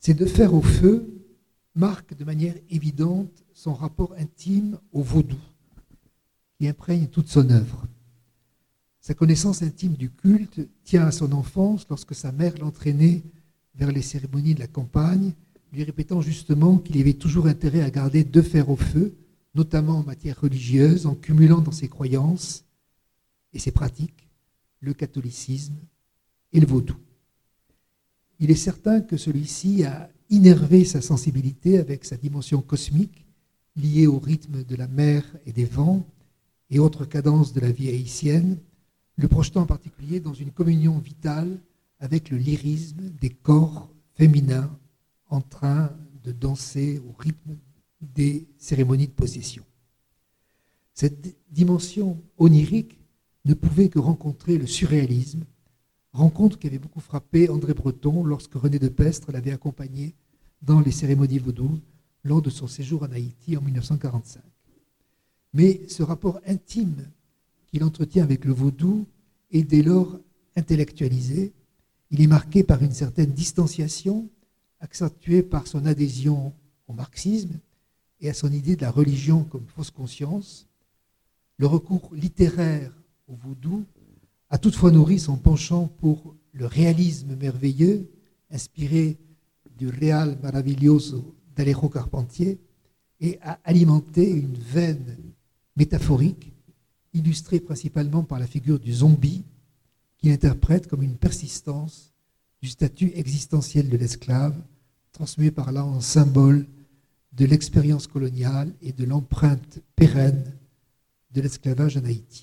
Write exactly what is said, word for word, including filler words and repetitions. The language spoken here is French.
Ces deux fers au feu marquent de manière évidente son rapport intime au vaudou, qui imprègne toute son œuvre. Sa connaissance intime du culte tient à son enfance lorsque sa mère l'entraînait vers les cérémonies de la campagne, lui répétant justement qu'il y avait toujours intérêt à garder deux fers au feu, notamment en matière religieuse, en cumulant dans ses croyances et ses pratiques le catholicisme et le vaudou. Il est certain que celui-ci a innervé sa sensibilité avec sa dimension cosmique, liée au rythme de la mer et des vents et autres cadences de la vie haïtienne, le projetant en particulier dans une communion vitale avec le lyrisme des corps féminins en train de danser au rythme des cérémonies de possession. Cette dimension onirique ne pouvait que rencontrer le surréalisme, rencontre qui avait beaucoup frappé André Breton lorsque René de Pestre l'avait accompagné dans les cérémonies vaudou lors de son séjour en Haïti en mille neuf cent quarante-cinq. Mais ce rapport intime qu'il entretient avec le vaudou est dès lors intellectualisé. Il est marqué par une certaine distanciation, accentuée par son adhésion au marxisme et à son idée de la religion comme fausse conscience. Le recours littéraire au vaudou a toutefois nourri son penchant pour le réalisme merveilleux, inspiré du Real Maravilloso d'Alejo Carpentier, et a alimenté une veine métaphorique, illustrée principalement par la figure du zombie, qu'il interprète comme une persistance du statut existentiel de l'esclave, transmué par là en symbole de l'expérience coloniale et de l'empreinte pérenne de l'esclavage en Haïti.